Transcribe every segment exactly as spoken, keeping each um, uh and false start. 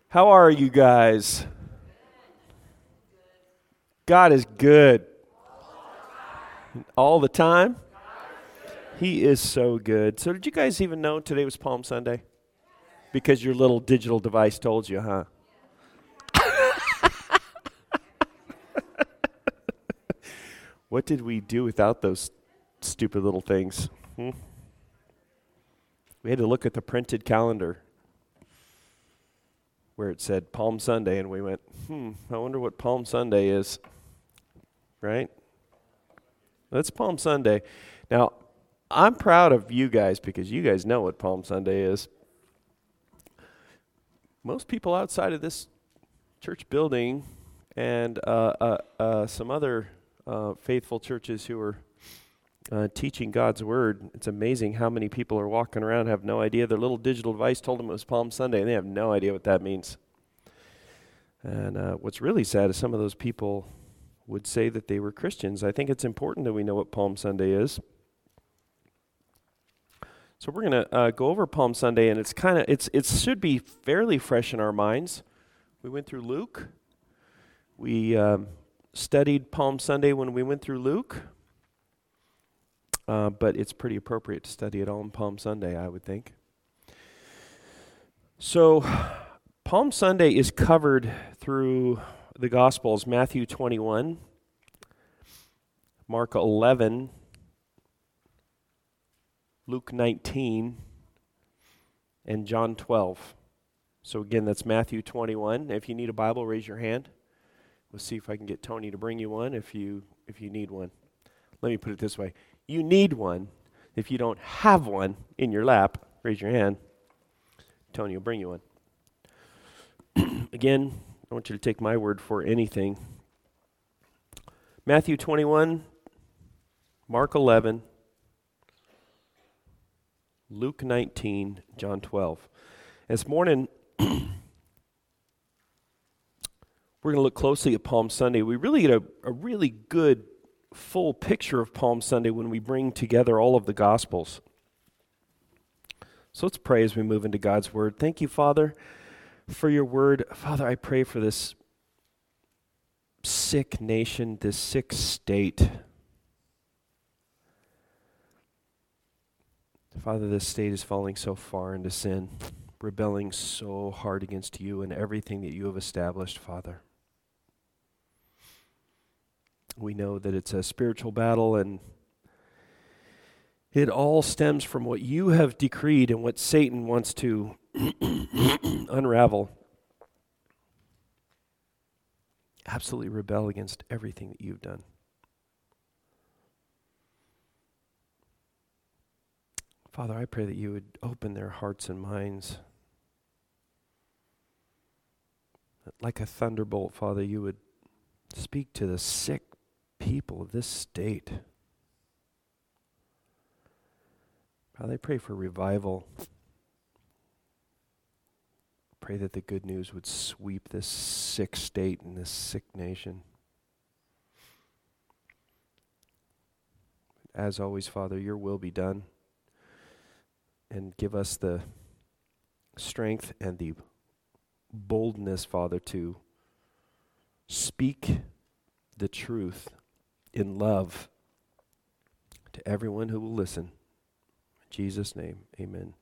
How are you guys? God is good. All the time? He is so good. So did you guys even know today was Palm Sunday? Because your little digital device told you, huh? What did we do without those stupid little things? Hmm? We had to look at the printed calendar where it said Palm Sunday, and we went, hmm, I wonder what Palm Sunday is, right? That's Palm Sunday. Now, I'm proud of you guys because you guys know what Palm Sunday is. Most people outside of this church building and uh, uh, uh, some other uh, faithful churches who are uh, teaching God's Word, it's amazing how many people are walking around have no idea. Their little digital device told them it was Palm Sunday, and they have no idea what that means. And uh, what's really sad is some of those people would say that they were Christians. I think it's important that we know what Palm Sunday is. So we're going to uh, go over Palm Sunday, and it's kind of it's it should be fairly fresh in our minds. We went through Luke. We um, studied Palm Sunday when we went through Luke, uh, but it's pretty appropriate to study it all on Palm Sunday, I would think. So Palm Sunday is covered through the Gospels: Matthew twenty-one, Mark eleven, Luke nineteen, and John twelve. So again, that's Matthew twenty-one. If you need a Bible, raise your hand. We'll see if I can get Tony to bring you one if you if you need one. Let me put it this way. You need one. If you don't have one in your lap, raise your hand. Tony will bring you one. Again, I want you to take my word for anything. Matthew twenty-one, Mark eleven, Luke nineteen, John twelve. This morning, we're going to look closely at Palm Sunday. We really get a, a really good, full picture of Palm Sunday when we bring together all of the Gospels. So let's pray as we move into God's Word. Thank you, Father, for your Word. Father, I pray for this sick nation, this sick state. Father, this state is falling so far into sin, rebelling so hard against you and everything that you have established, Father. We know that it's a spiritual battle, and it all stems from what you have decreed and what Satan wants to unravel. Absolutely rebel against everything that you've done. Father, I pray that you would open their hearts and minds. Like a thunderbolt, Father, you would speak to the sick people of this state. Father, I pray for revival. Pray that the good news would sweep this sick state and this sick nation. As always, Father, your will be done. And give us the strength and the boldness, Father, to speak the truth in love to everyone who will listen. In Jesus' name, amen.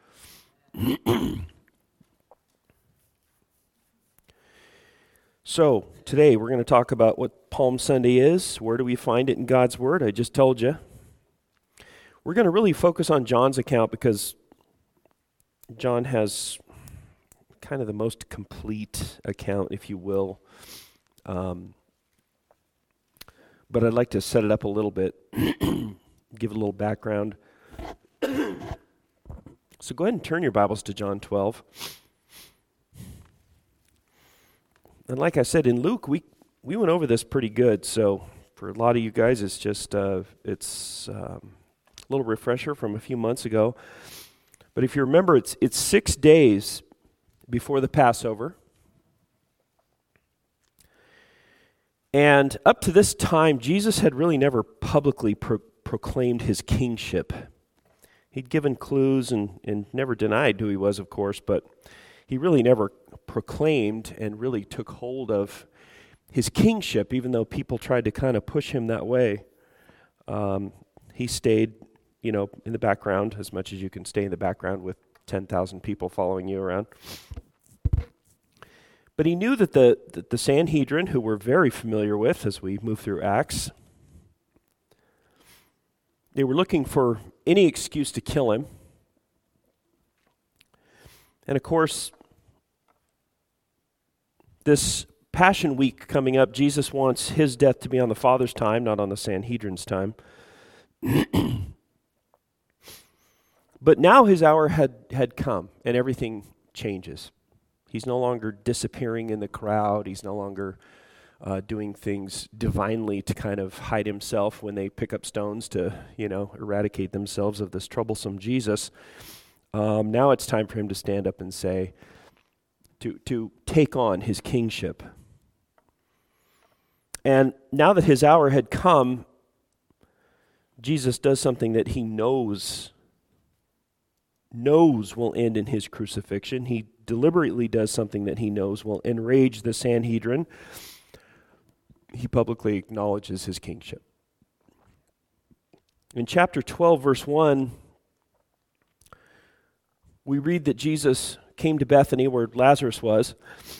So, today we're going to talk about what Palm Sunday is. Where do we find it in God's Word? I just told you. We're going to really focus on John's account because John has kind of the most complete account, if you will. Um, but I'd like to set it up a little bit, give it a little background. So go ahead and turn your Bibles to John twelve. And like I said, in Luke, we, we went over this pretty good. So for a lot of you guys, it's just, uh, it's... Um, A little refresher from a few months ago. But if you remember, it's it's six days before the Passover. And up to this time, Jesus had really never publicly pro- proclaimed his kingship. He'd given clues and, and never denied who he was, of course, but he really never proclaimed and really took hold of his kingship, even though people tried to kind of push him that way. Um, he stayed, you know, in the background as much as you can stay in the background with ten thousand people following you around. But he knew that the, that the Sanhedrin, who we're very familiar with as we move through Acts, they were looking for any excuse to kill him. And of course, this Passion Week coming up, Jesus wants his death to be on the Father's time, not on the Sanhedrin's time. But now his hour had, had come, and everything changes. He's no longer disappearing in the crowd. He's no longer uh, doing things divinely to kind of hide himself when they pick up stones to, you know, eradicate themselves of this troublesome Jesus. Um, now it's time for him to stand up and say, to, to take on his kingship. And now that his hour had come, Jesus does something that he knows, knows will end in his crucifixion. He deliberately does something that he knows will enrage the Sanhedrin. He publicly acknowledges his kingship. In chapter twelve, verse one, we read that Jesus came to Bethany where Lazarus was.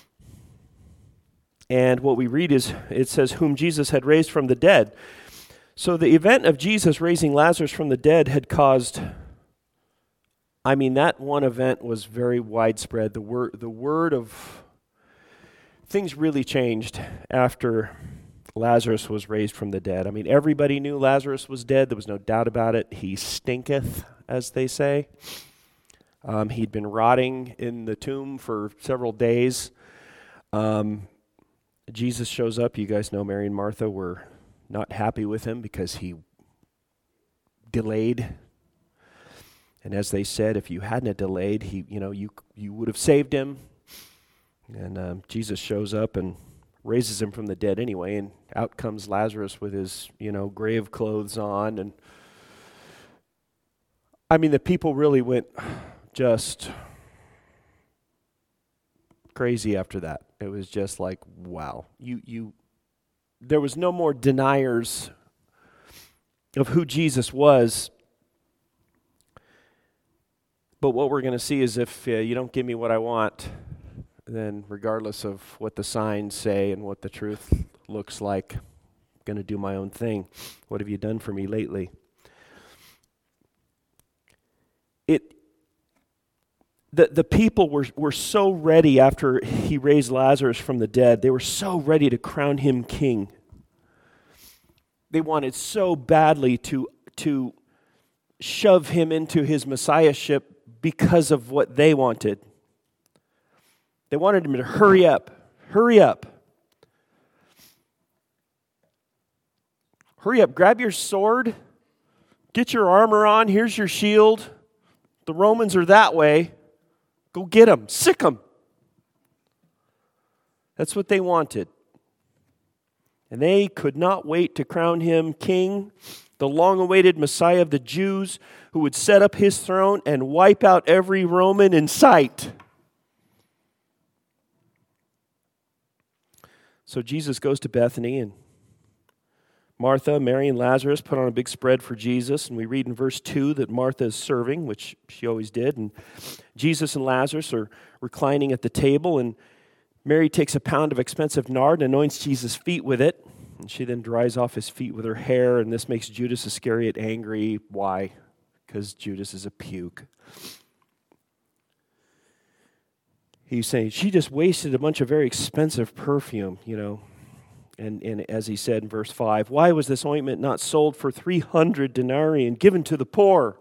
And what we read is, it says, whom Jesus had raised from the dead. So the event of Jesus raising Lazarus from the dead had caused, I mean, that one event was very widespread. The word, the word of, things really changed after Lazarus was raised from the dead. I mean, everybody knew Lazarus was dead. There was no doubt about it. He stinketh, as they say. Um, he'd been rotting in the tomb for several days. Um, Jesus shows up. You guys know Mary and Martha were not happy with him because he delayed. And as they said, if you hadn't have delayed, he, you know, you you would have saved him. And um, Jesus shows up and raises him from the dead anyway. And out comes Lazarus with his, you know, grave clothes on. And I mean, the people really went just crazy after that. It was just like, wow. You you there was no more deniers of who Jesus was. But what we're going to see is if uh, you don't give me what I want, then regardless of what the signs say and what the truth looks like, I'm going to do my own thing. What have you done for me lately? It The, the people were, were so ready after he raised Lazarus from the dead. They were so ready to crown him king. They wanted so badly to, to shove him into his messiahship because of what they wanted. They wanted him to hurry up, hurry up. Hurry up, grab your sword, get your armor on, here's your shield. The Romans are that way. Go get them, sick them. That's what they wanted. And they could not wait to crown him king, the long-awaited Messiah of the Jews, who would set up his throne and wipe out every Roman in sight. So Jesus goes to Bethany, and Martha, Mary, and Lazarus put on a big spread for Jesus. And we read in verse two that Martha is serving, which she always did. And Jesus and Lazarus are reclining at the table. And Mary takes a pound of expensive nard and anoints Jesus' feet with it. And she then dries off his feet with her hair. And this makes Judas Iscariot angry. Why? Because Judas is a puke. He's saying, she just wasted a bunch of very expensive perfume, you know. And, and as he said in verse five, why was this ointment not sold for three hundred denarii and given to the poor?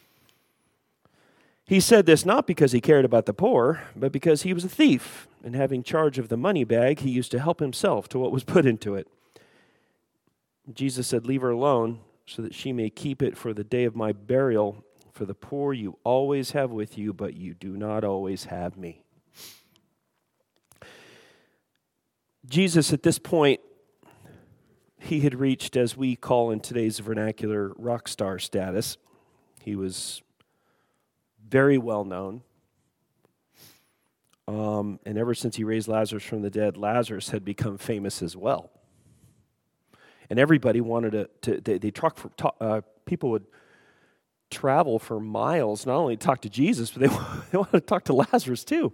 He said this not because he cared about the poor, but because he was a thief. And having charge of the money bag, he used to help himself to what was put into it. Jesus said, leave her alone so that she may keep it for the day of my burial. For the poor you always have with you, but you do not always have me. Jesus, at this point, he had reached, as we call in today's vernacular, rock star status. He was very well known. Um, and ever since he raised Lazarus from the dead, Lazarus had become famous as well. And everybody wanted to, to they, they truck for, uh, people would travel for miles, not only to talk to Jesus, but they, they wanted to talk to Lazarus too.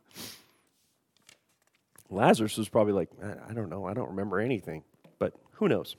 Lazarus was probably like, I, I don't know, I don't remember anything, but who knows?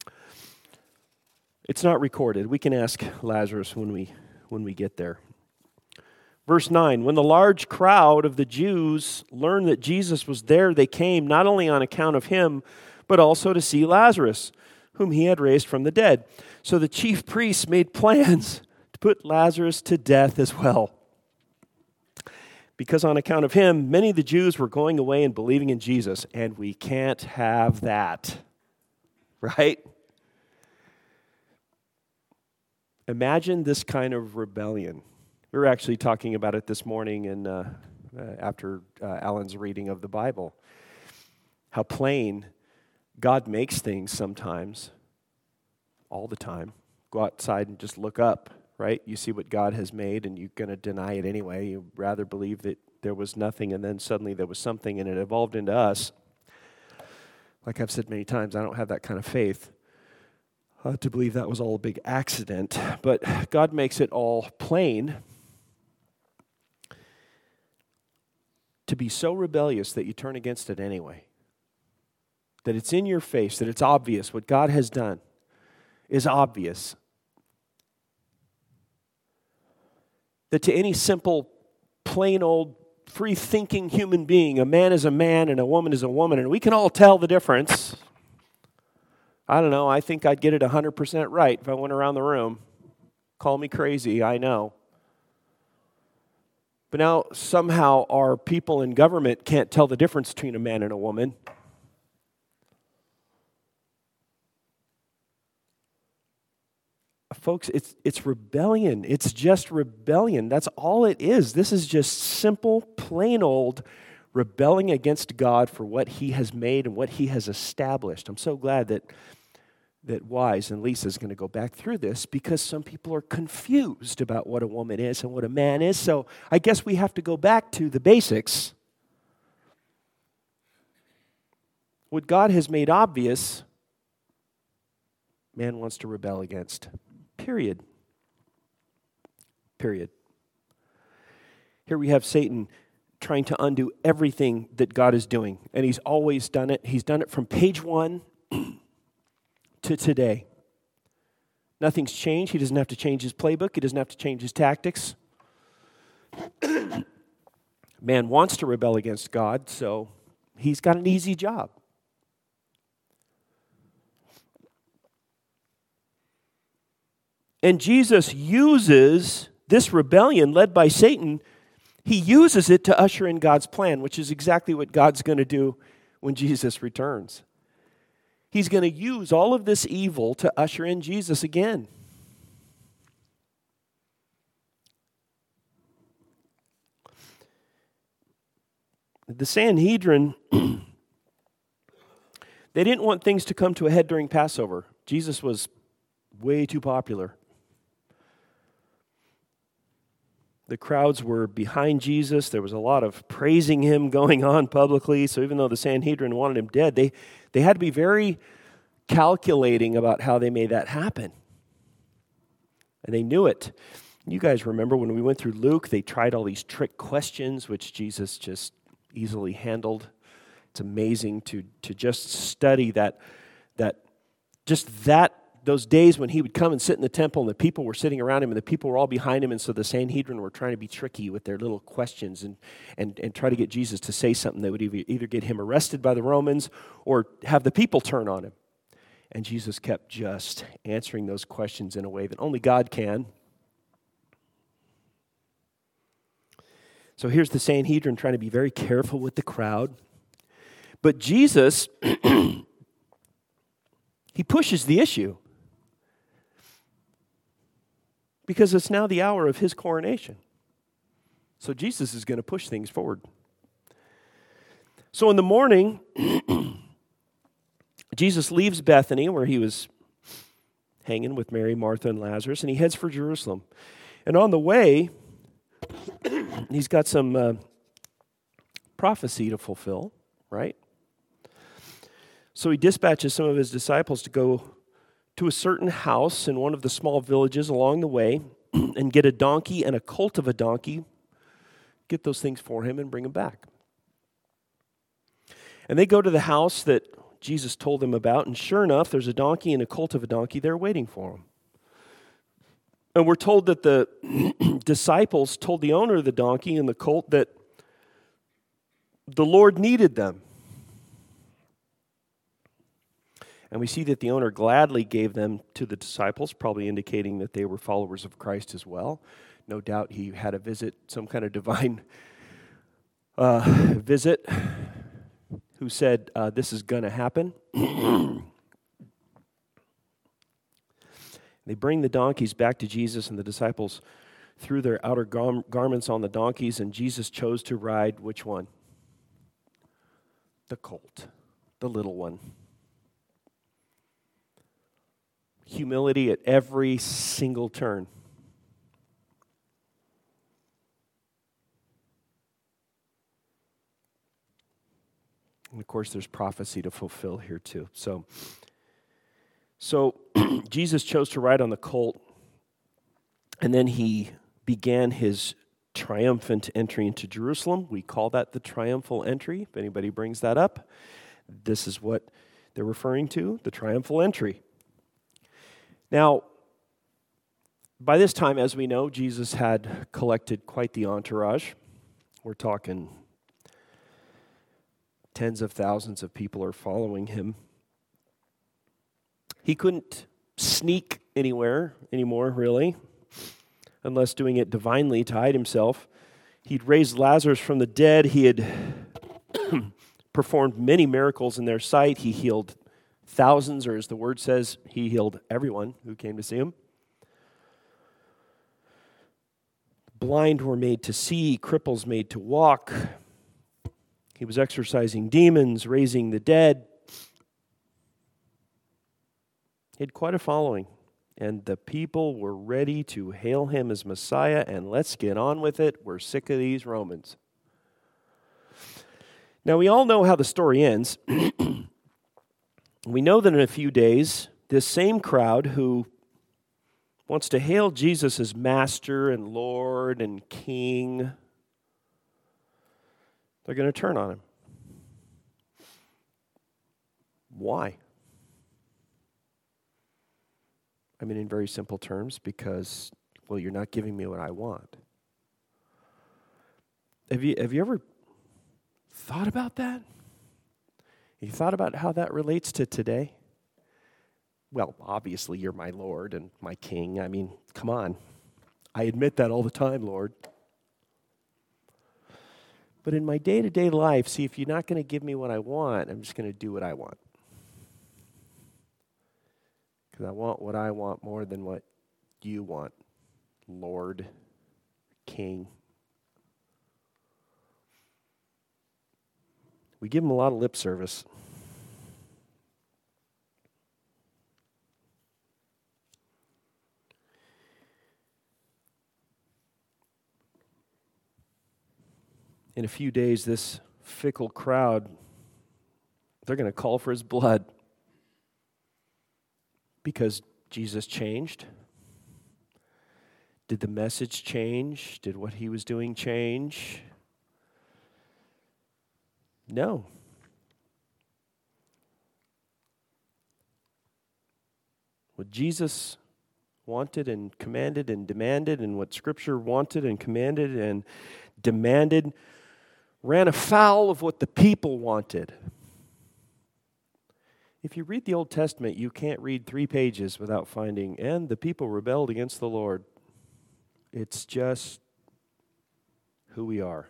It's not recorded. We can ask Lazarus when we when we get there. Verse nine, when the large crowd of the Jews learned that Jesus was there, they came not only on account of him, but also to see Lazarus, whom he had raised from the dead. So the chief priests made plans to put Lazarus to death as well. Because on account of him, many of the Jews were going away and believing in Jesus, and we can't have that, right? Imagine this kind of rebellion. We were actually talking about it this morning in, uh, uh, after uh, Alan's reading of the Bible. How plain God makes things sometimes, all the time. Go outside and just look up, right? You see what God has made and you're going to deny it anyway. You'd rather believe that there was nothing and then suddenly there was something and it evolved into us. Like I've said many times, I don't have that kind of faith uh, to believe that was all a big accident. But God makes it all plain to be so rebellious that you turn against it anyway. That it's in your face, that it's obvious. What God has done is obvious. That to any simple, plain old, free-thinking human being, a man is a man and a woman is a woman, and we can all tell the difference. I don't know, I think I'd get it one hundred percent right if I went around the room. Call me crazy, I know. But now somehow our people in government can't tell the difference between a man and a woman. Folks, it's it's rebellion. It's just rebellion. That's all it is. This is just simple, plain old rebelling against God for what he has made and what he has established. I'm so glad that that Wise and Lisa is going to go back through this because some people are confused about what a woman is and what a man is. So I guess we have to go back to the basics. What God has made obvious, man wants to rebel against. Period. Period. Here we have Satan trying to undo everything that God is doing. And he's always done it. He's done it from page one to today. Nothing's changed. He doesn't have to change his playbook. He doesn't have to change his tactics. Man wants to rebel against God, so he's got an easy job. And Jesus uses this rebellion led by Satan, he uses it to usher in God's plan, which is exactly what God's going to do when Jesus returns. He's going to use all of this evil to usher in Jesus again. The Sanhedrin, they didn't want things to come to a head during Passover. Jesus was way too popular. The crowds were behind Jesus. There was a lot of praising him going on publicly. So even though the Sanhedrin wanted him dead, they, they had to be very calculating about how they made that happen. And they knew it. You guys remember when we went through Luke, they tried all these trick questions, which Jesus just easily handled. It's amazing to, to just study that, that, just that, those days when he would come and sit in the temple and the people were sitting around him and the people were all behind him, and so the Sanhedrin were trying to be tricky with their little questions and, and, and try to get Jesus to say something that would either, either get him arrested by the Romans or have the people turn on him. And Jesus kept just answering those questions in a way that only God can. So here's the Sanhedrin trying to be very careful with the crowd. But Jesus, he pushes the issue. Because it's now the hour of his coronation. So Jesus is going to push things forward. So in the morning, Jesus leaves Bethany, where he was hanging with Mary, Martha, and Lazarus, and he heads for Jerusalem. And on the way, he's got some uh, prophecy to fulfill, right? So he dispatches some of his disciples to go to a certain house in one of the small villages along the way and get a donkey and a colt of a donkey, get those things for him and bring them back. And they go to the house that Jesus told them about, and sure enough, there's a donkey and a colt of a donkey there waiting for him. And we're told that the disciples told the owner of the donkey and the colt that the Lord needed them. And we see that the owner gladly gave them to the disciples, probably indicating that they were followers of Christ as well. No doubt he had a visit, some kind of divine uh, visit, who said, uh, this is going to happen. They bring the donkeys back to Jesus, and the disciples threw their outer gar- garments on the donkeys, and Jesus chose to ride which one? The colt, the little one. Humility at every single turn. And of course, there's prophecy to fulfill here too. So, so Jesus chose to ride on the colt, and then he began his triumphant entry into Jerusalem. We call that the triumphal entry. If anybody brings that up, this is what they're referring to, the triumphal entry. Now, by this time, as we know, Jesus had collected quite the entourage. We're talking tens of thousands of people are following him. He couldn't sneak anywhere anymore, really, unless doing it divinely to hide himself. He'd raised Lazarus from the dead. He had performed many miracles in their sight. He healed thousands, or as the word says, he healed everyone who came to see him. Blind were made to see, cripples made to walk. He was exorcising demons, raising the dead. He had quite a following, and the people were ready to hail him as Messiah, and let's get on with it. We're sick of these Romans. Now, we all know how the story ends. We know that in a few days, this same crowd who wants to hail Jesus as Master and Lord and King, they're going to turn on him. Why? I mean, in very simple terms, because, well, you're not giving me what I want. Have you, have you ever thought about that? You thought about how that relates to today? Well, obviously, you're my Lord and my King. I mean, come on. I admit that all the time, Lord. But in my day-to-day life, see, if you're not going to give me what I want, I'm just going to do what I want. Because I want what I want more than what you want, Lord, King. We give him a lot of lip service. In a few days, this fickle crowd, they're going to call for his blood because Jesus changed. Did the message change? Did what he was doing change? No. What Jesus wanted and commanded and demanded, and what Scripture wanted and commanded and demanded, ran afoul of what the people wanted. If you read the Old Testament, you can't read three pages without finding, and the people rebelled against the Lord. It's just who we are.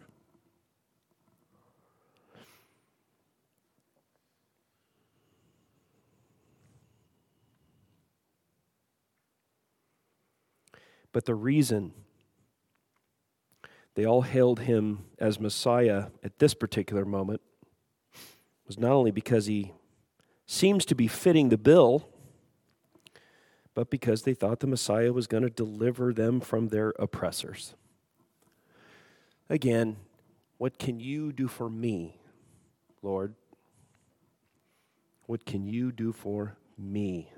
But the reason they all hailed him as Messiah at this particular moment was not only because he seems to be fitting the bill, but because they thought the Messiah was going to deliver them from their oppressors. Again, What can you do for me, Lord? What can you do for me?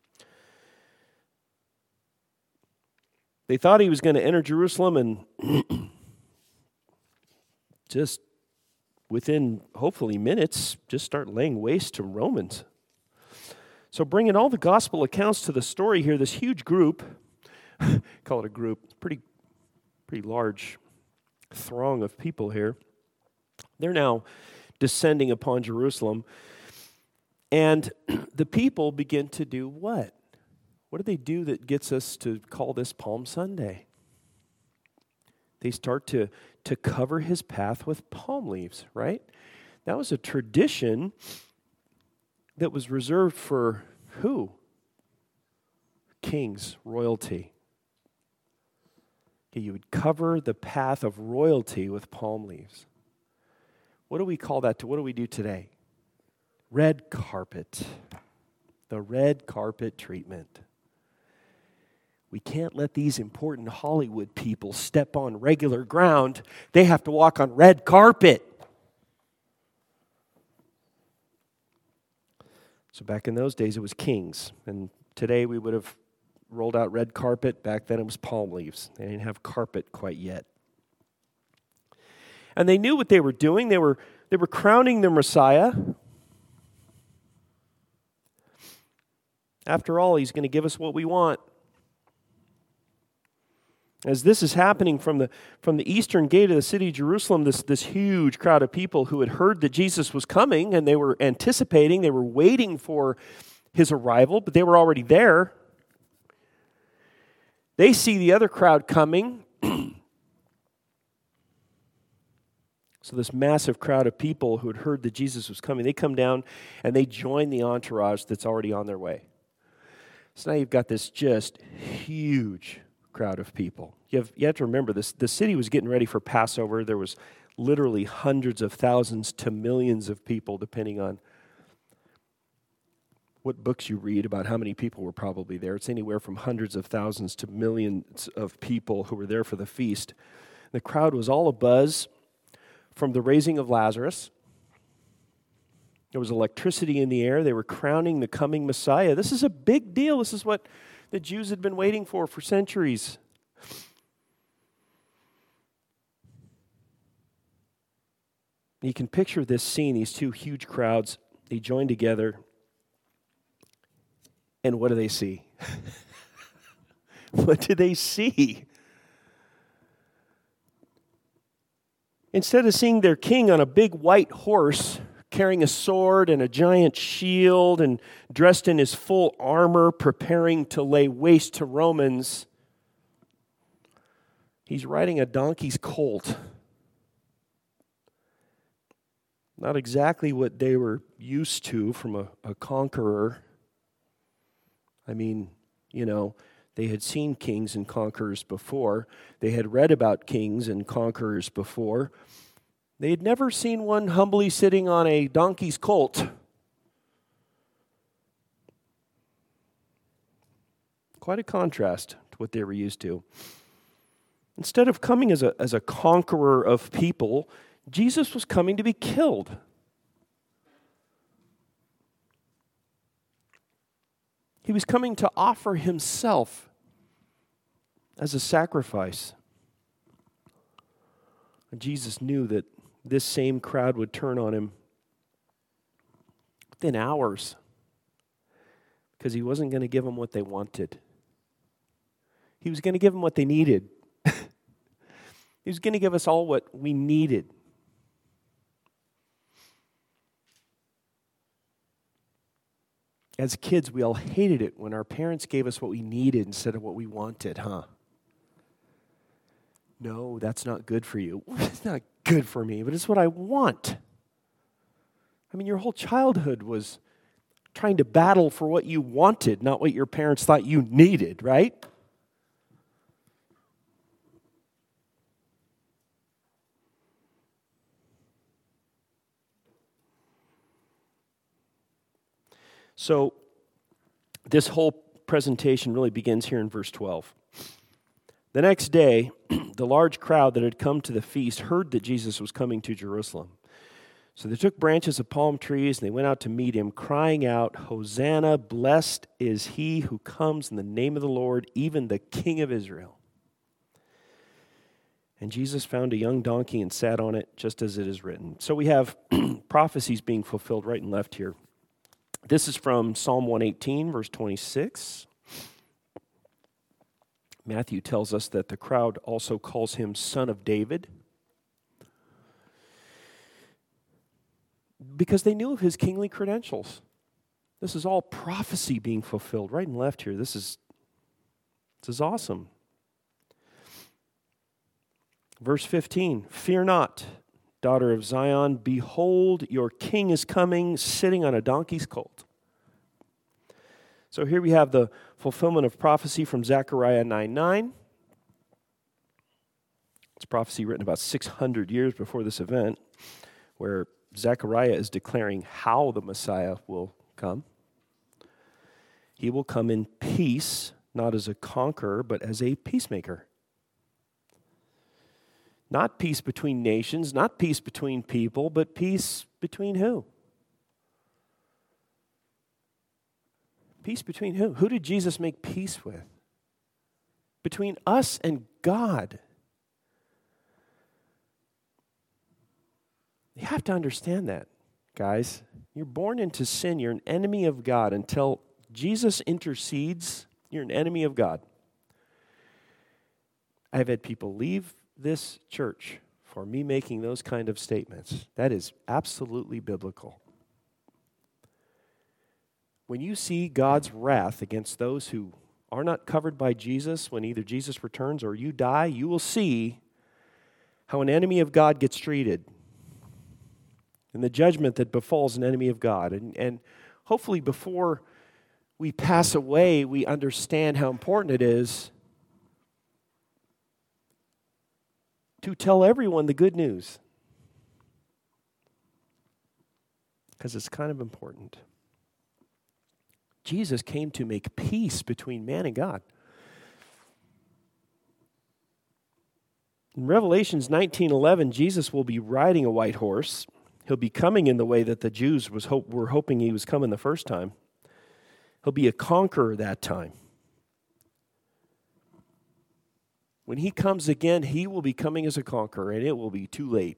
They thought he was going to enter Jerusalem and just within, hopefully, minutes, just start laying waste to Romans. So bringing all the gospel accounts to the story here, this huge group, call it a group, pretty, pretty large throng of people here, they're now descending upon Jerusalem. And the people begin to do what? What do they do that gets us to call this Palm Sunday? They start to, to cover his path with palm leaves, right? That was a tradition that was reserved for who? Kings, royalty. Okay, you would cover the path of royalty with palm leaves. What do we call that? To what do we do today? Red carpet. The red carpet treatment. We can't let these important Hollywood people step on regular ground. They have to walk on red carpet. So back in those days, it was kings. And today we would have rolled out red carpet. Back then it was palm leaves. They didn't have carpet quite yet. And they knew what they were doing. They were, they were crowning their Messiah. After all, he's going to give us what we want. As this is happening from the, from the eastern gate of the city of Jerusalem, this, this huge crowd of people who had heard that Jesus was coming, and they were anticipating, they were waiting for his arrival, but they were already there. They see the other crowd coming. So this massive crowd of people who had heard that Jesus was coming, they come down and they join the entourage that's already on their way. So now you've got this just huge crowd of people. You have, you have to remember this, the city was getting ready for Passover. There was literally hundreds of thousands to millions of people, depending on what books you read about how many people were probably there. It's anywhere from hundreds of thousands to millions of people who were there for the feast. The crowd was all abuzz from the raising of Lazarus. There was electricity in the air. They were crowning the coming Messiah. This is a big deal. This is what the Jews had been waiting for for centuries. You can picture this scene, these two huge crowds, they join together, and what do they see? What do they see? Instead of seeing their king on a big white horse, carrying a sword and a giant shield and dressed in his full armor, preparing to lay waste to Romans, he's riding a donkey's colt. Not exactly what they were used to from a, a conqueror. I mean, you know, they had seen kings and conquerors before. They had read about kings and conquerors before. They had never seen one humbly sitting on a donkey's colt. Quite a contrast to what they were used to. Instead of coming as a, as a conqueror of people, Jesus was coming to be killed. He was coming to offer himself as a sacrifice. And Jesus knew that this same crowd would turn on him within hours because he wasn't going to give them what they wanted. He was going to give them what they needed. He was going to give us all what we needed. As kids, we all hated it when our parents gave us what we needed instead of what we wanted, huh? No, that's not good for you. It's not good for me, but it's what I want. I mean, your whole childhood was trying to battle for what you wanted, not what your parents thought you needed, right? So, this whole presentation really begins here in verse twelve. The next day, the large crowd that had come to the feast heard that Jesus was coming to Jerusalem. So they took branches of palm trees and they went out to meet him, crying out, "Hosanna, blessed is he who comes in the name of the Lord, even the King of Israel." And Jesus found a young donkey and sat on it, just as it is written. So we have prophecies being fulfilled right and left here. This is from Psalm one eighteen, verse twenty-six. Matthew tells us that the crowd also calls him Son of David, because they knew of his kingly credentials. This is all prophecy being fulfilled right and left here. This is, this is awesome. Verse fifteen, "Fear not, daughter of Zion, behold, your king is coming, sitting on a donkey's colt." So here we have the fulfillment of prophecy from Zechariah nine nine. It's prophecy written about six hundred years before this event, where Zechariah is declaring how the Messiah will come. He will come in peace, not as a conqueror, but as a peacemaker. Not peace between nations, not peace between people, but peace between who? Peace between who? Who did Jesus make peace with? Between us and God. You have to understand that, guys. You're born into sin. You're an enemy of God. Until Jesus intercedes, you're an enemy of God. I've had people leave this church for me making those kind of statements. That is absolutely biblical. When you see God's wrath against those who are not covered by Jesus, when either Jesus returns or you die, you will see how an enemy of God gets treated and the judgment that befalls an enemy of God. And, and hopefully before we pass away, we understand how important it is to tell everyone the good news, because it's kind of important. Jesus came to make peace between man and God. In Revelations nineteen eleven, Jesus will be riding a white horse. He'll be coming in the way that the Jews was hope, were hoping he was coming the first time. He'll be a conqueror that time. When he comes again, he will be coming as a conqueror, and it will be too late.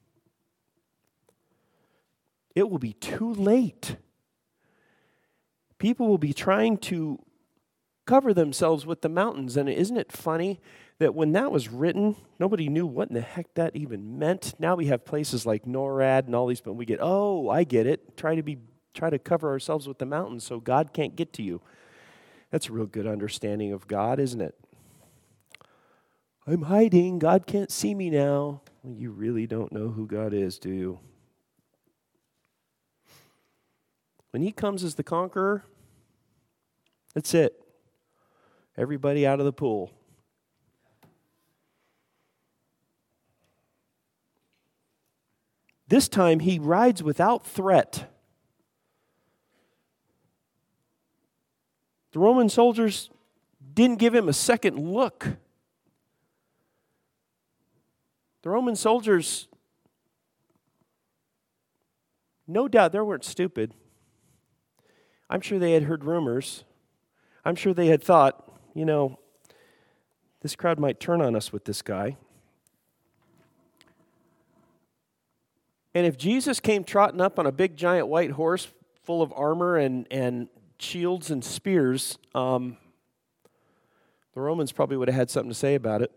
It will be too late. People will be trying to cover themselves with the mountains, and isn't it funny that when that was written, nobody knew what in the heck that even meant? Now we have places like NORAD and all these, but we get, oh, I get it. Try to be, try to cover ourselves with the mountains so God can't get to you. That's a real good understanding of God, isn't it? I'm hiding. God can't see me now. Well, you really don't know who God is, do you? When he comes as the conqueror, that's it. Everybody out of the pool. This time he rides without threat. The Roman soldiers didn't give him a second look. The Roman soldiers, no doubt they weren't stupid. I'm sure they had heard rumors. I'm sure they had thought, you know, this crowd might turn on us with this guy. And if Jesus came trotting up on a big giant white horse full of armor and, and shields and spears, um, the Romans probably would have had something to say about it.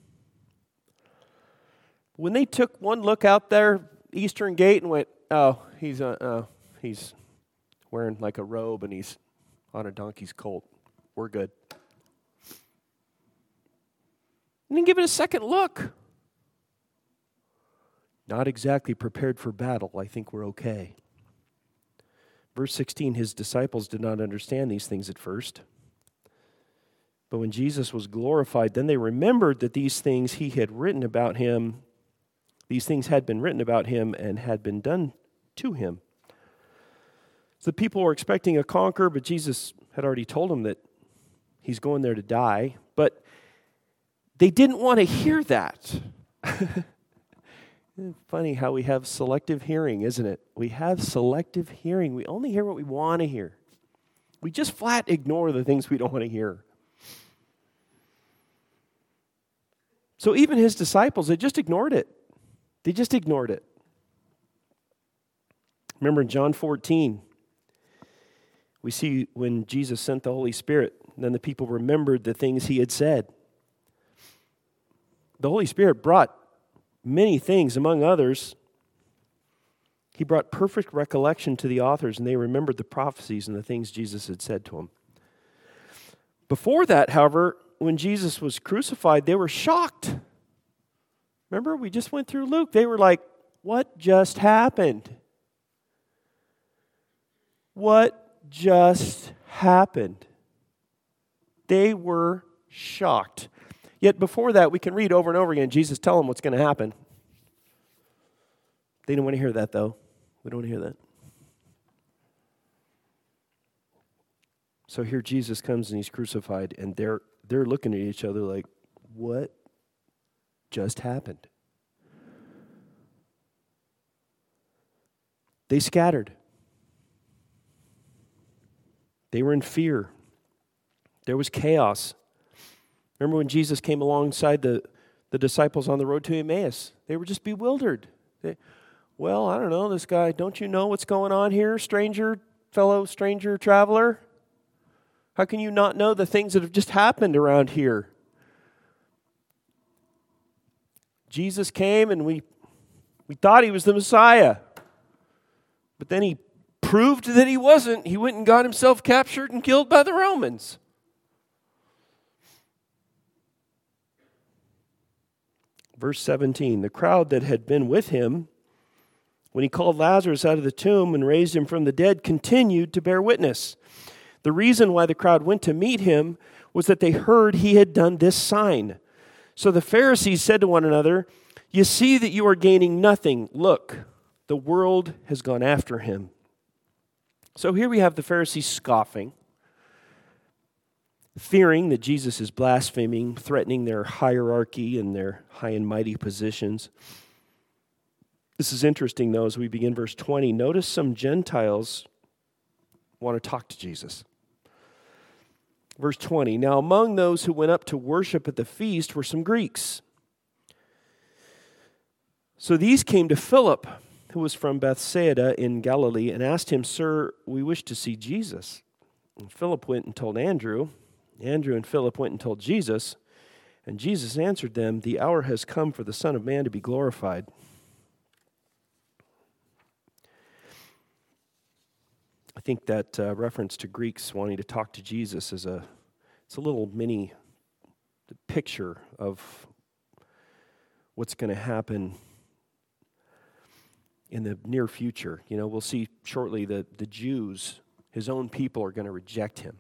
When they took one look out there, Eastern Gate, and went, oh, he's uh, uh, he's wearing like a robe and he's on a donkey's colt. We're good. And then give it a second look. Not exactly prepared for battle. I think we're okay. Verse sixteen, his disciples did not understand these things at first. But when Jesus was glorified, then they remembered that these things he had written about him, these things had been written about him and had been done to him. So the people were expecting a conqueror, but Jesus had already told them that he's going there to die. But They didn't want to hear that. Funny how we have selective hearing, isn't it? We have selective hearing. We only hear what we want to hear. We just flat ignore the things we don't want to hear. So even his disciples, they just ignored it. They just ignored it. Remember in John fourteen, we see when Jesus sent the Holy Spirit, then the people remembered the things he had said. The Holy Spirit brought many things, among others, he brought perfect recollection to the authors, and they remembered the prophecies and the things Jesus had said to them. Before that, however, when Jesus was crucified, they were shocked. Remember, we just went through Luke. They were like, what just happened? What just happened? They were shocked. Yet before that, we can read over and over again, Jesus tell them what's going to happen. They didn't want to hear that, though. We don't want to hear that. So here Jesus comes and he's crucified, and they're they're looking at each other like, what just happened? They scattered. They were in fear. There was chaos. Remember when Jesus came alongside the, the disciples on the road to Emmaus? They were just bewildered. They, well, I don't know, this guy, don't you know what's going on here, stranger, fellow stranger traveler? How can you not know the things that have just happened around here? Jesus came and we we thought he was the Messiah. But then he proved that he wasn't. He went and got himself captured and killed by the Romans. Verse seventeen, the crowd that had been with him when he called Lazarus out of the tomb and raised him from the dead continued to bear witness. The reason why the crowd went to meet him was that they heard he had done this sign. So the Pharisees said to one another, you see that you are gaining nothing. Look, the world has gone after him. So here we have the Pharisees scoffing, fearing that Jesus is blaspheming, threatening their hierarchy and their high and mighty positions. This is interesting, though, as we begin verse twenty. Notice some Gentiles want to talk to Jesus. Verse twenty, now among those who went up to worship at the feast were some Greeks. So these came to Philip, who was from Bethsaida in Galilee, and asked him, Sir, we wish to see Jesus. And Philip went and told Andrew. Andrew and Philip went and told Jesus, and Jesus answered them, the hour has come for the Son of Man to be glorified. I think that uh, reference to Greeks wanting to talk to Jesus is a, it's a little mini picture of what's going to happen in the near future. You know, we'll see shortly that the Jews, his own people, are going to reject him.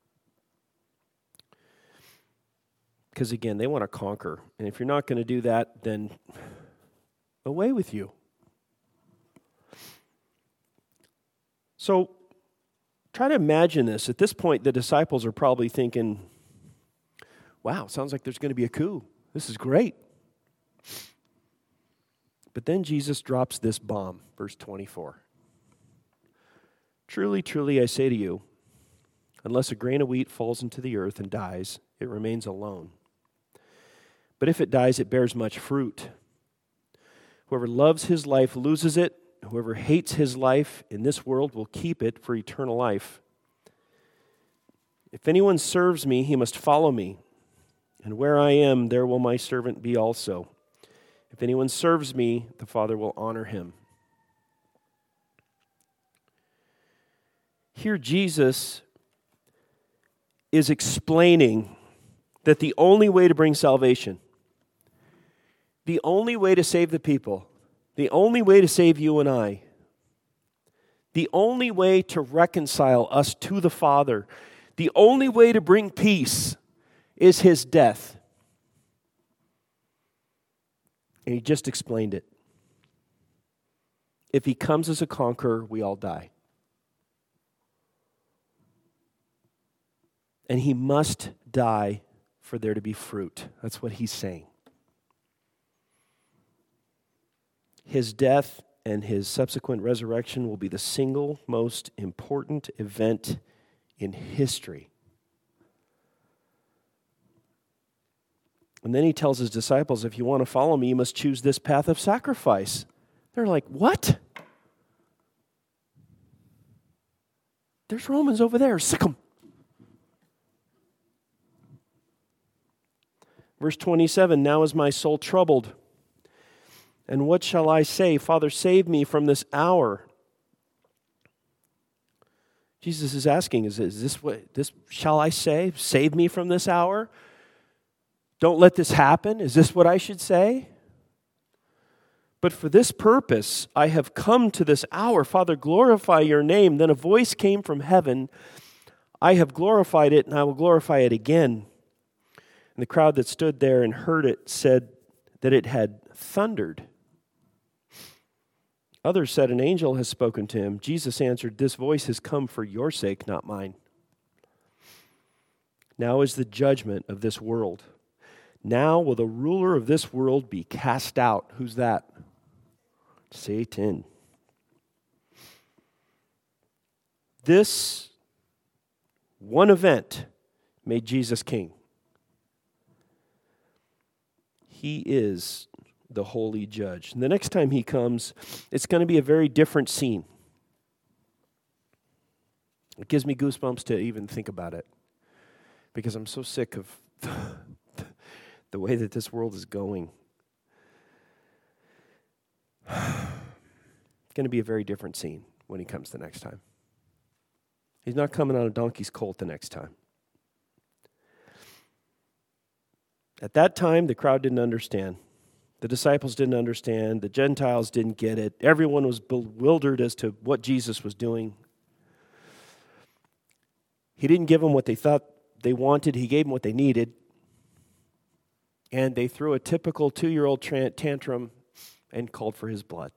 Because again, they want to conquer. And if you're not going to do that, then away with you. So try to imagine this. At this point, the disciples are probably thinking, wow, sounds like there's going to be a coup. This is great. But then Jesus drops this bomb, verse twenty-four. Truly, truly, I say to you, unless a grain of wheat falls into the earth and dies, it remains alone. But if it dies, it bears much fruit. Whoever loves his life loses it. Whoever hates his life in this world will keep it for eternal life. If anyone serves me, he must follow me. And where I am, there will my servant be also. If anyone serves me, the Father will honor him. Here Jesus is explaining that the only way to bring salvation, the only way to save the people, the only way to save you and I, the only way to reconcile us to the Father, the only way to bring peace is his death. And he just explained it. If he comes as a conqueror, we all die. And he must die for there to be fruit. That's what he's saying. His death and his subsequent resurrection will be the single most important event in history. And then he tells his disciples, if you want to follow me, you must choose this path of sacrifice. They're like, what? There's Romans over there. Sick 'em. Verse twenty-seven, now is my soul troubled. And what shall I say? Father, save me from this hour. Jesus is asking, is, is this what this shall I say? Save me from this hour? Don't let this happen? Is this what I should say? But for this purpose I have come to this hour. Father, glorify your name. Then a voice came from heaven. I have glorified it, and I will glorify it again. And the crowd that stood there and heard it said that it had thundered. Others said, an angel has spoken to him. Jesus answered, this voice has come for your sake, not mine. Now is the judgment of this world. Now will the ruler of this world be cast out. Who's that? Satan. This one event made Jesus king. He is the holy judge. And the next time he comes, it's going to be a very different scene. It gives me goosebumps to even think about it, because I'm so sick of the way that this world is going. It's going to be a very different scene when he comes the next time. He's not coming on a donkey's colt the next time. At that time, the crowd didn't understand. The disciples didn't understand. The Gentiles didn't get it. Everyone was bewildered as to what Jesus was doing. He didn't give them what they thought they wanted. He gave them what they needed. And they threw a typical two-year-old tra- tantrum and called for his blood.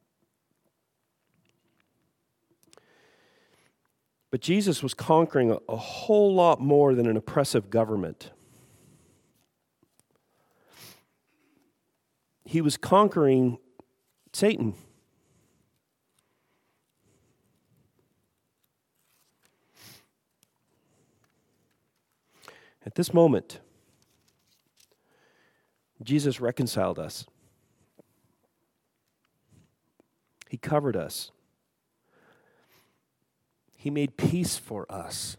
But Jesus was conquering a, a whole lot more than an oppressive government. He was conquering Satan. At this moment, Jesus reconciled us. He covered us. He made peace for us.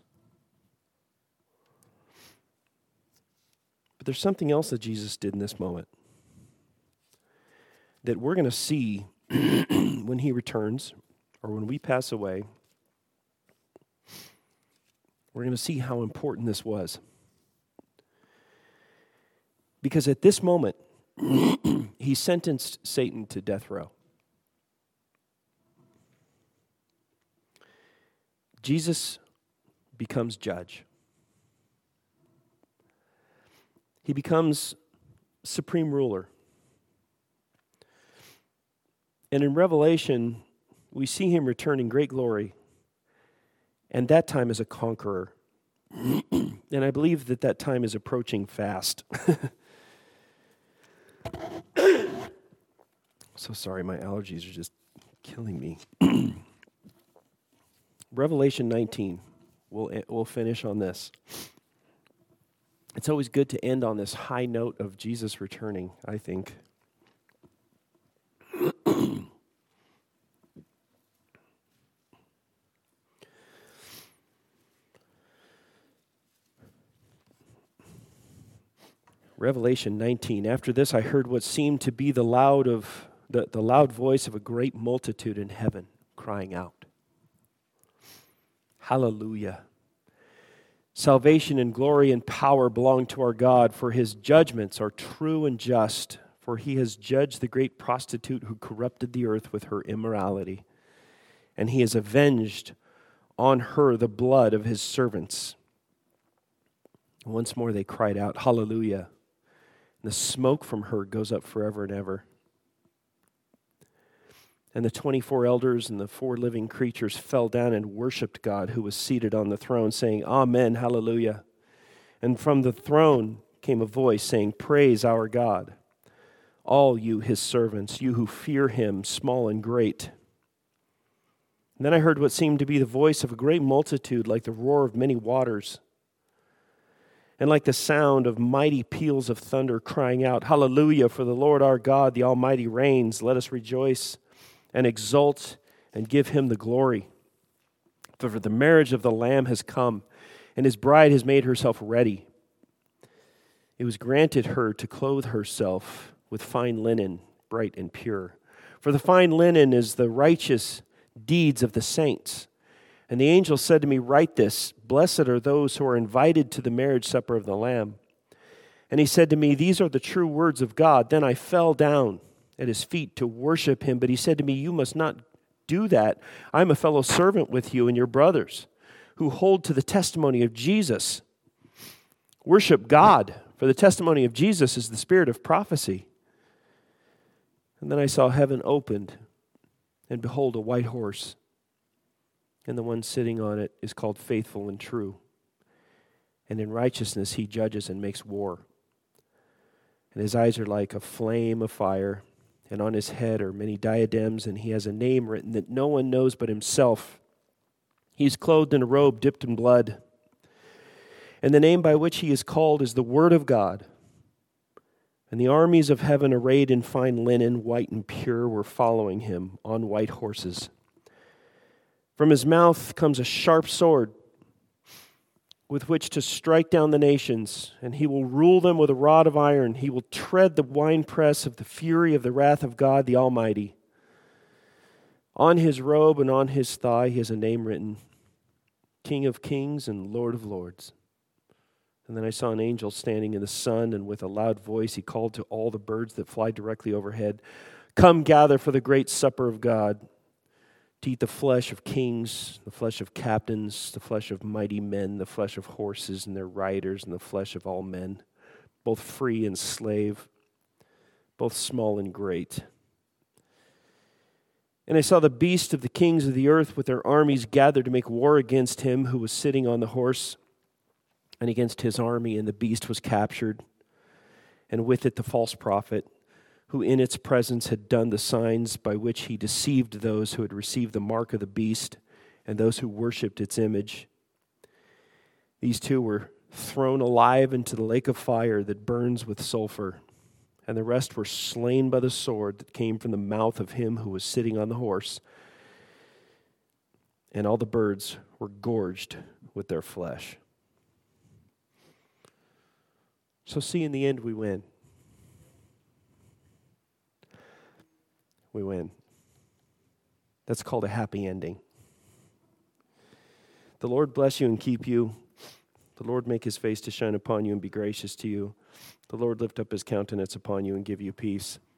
But there's something else that Jesus did in this moment that we're going to see when he returns, or when we pass away. We're going to see how important this was. Because at this moment, he sentenced Satan to death row. Jesus becomes judge. He becomes supreme ruler. And in Revelation, we see him return in great glory, and that time as a conqueror. And I believe that that time is approaching fast. So sorry, my allergies are just killing me. Revelation nineteen, we'll, we'll finish on this. It's always good to end on this high note of Jesus returning, I think. Revelation nineteen. After this I heard what seemed to be the loud of the, the loud voice of a great multitude in heaven crying out, Hallelujah. Salvation and glory and power belong to our God, for his judgments are true and just, for he has judged the great prostitute who corrupted the earth with her immorality, and he has avenged on her the blood of his servants. Once more they cried out, Hallelujah. And the smoke from her goes up forever and ever. And the twenty-four elders and the four living creatures fell down and worshipped God who was seated on the throne, saying, Amen, hallelujah. And from the throne came a voice saying, "Praise our God, all you his servants, you who fear him, small and great." And then I heard what seemed to be the voice of a great multitude, like the roar of many waters, and like the sound of mighty peals of thunder, crying out, "Hallelujah, for the Lord our God, the Almighty reigns. Let us rejoice and exult and give him the glory. For the marriage of the Lamb has come, and his bride has made herself ready. It was granted her to clothe herself with fine linen, bright and pure. For the fine linen is the righteous deeds of the saints. And the angel said to me, write this, blessed are those who are invited to the marriage supper of the Lamb. And he said to me, these are the true words of God. Then I fell down at his feet to worship him. But he said to me, you must not do that. I'm a fellow servant with you and your brothers who hold to the testimony of Jesus. Worship God, for the testimony of Jesus is the spirit of prophecy. And then I saw heaven opened, and behold, a white horse. And the one sitting on it is called Faithful and True. And in righteousness he judges and makes war. And his eyes are like a flame of fire, and on his head are many diadems, and he has a name written that no one knows but himself. He's clothed in a robe dipped in blood. And the name by which he is called is the Word of God. And the armies of heaven, arrayed in fine linen, white and pure, were following him on white horses. From his mouth comes a sharp sword with which to strike down the nations, and he will rule them with a rod of iron. He will tread the winepress of the fury of the wrath of God the Almighty. On his robe and on his thigh he has a name written, King of Kings and Lord of Lords. And then I saw an angel standing in the sun, and with a loud voice he called to all the birds that fly directly overhead, come gather for the great supper of God, to eat the flesh of kings, the flesh of captains, the flesh of mighty men, the flesh of horses and their riders, and the flesh of all men, both free and slave, both small and great. And I saw the beast of the kings of the earth with their armies gathered to make war against him who was sitting on the horse and against his army, and the beast was captured, and with it the false prophet, who in its presence had done the signs by which he deceived those who had received the mark of the beast and those who worshipped its image. These two were thrown alive into the lake of fire that burns with sulfur, and the rest were slain by the sword that came from the mouth of him who was sitting on the horse, and all the birds were gorged with their flesh. So see, in the end, we win. We win. That's called a happy ending. The Lord bless you and keep you. The Lord make his face to shine upon you and be gracious to you. The Lord lift up his countenance upon you and give you peace.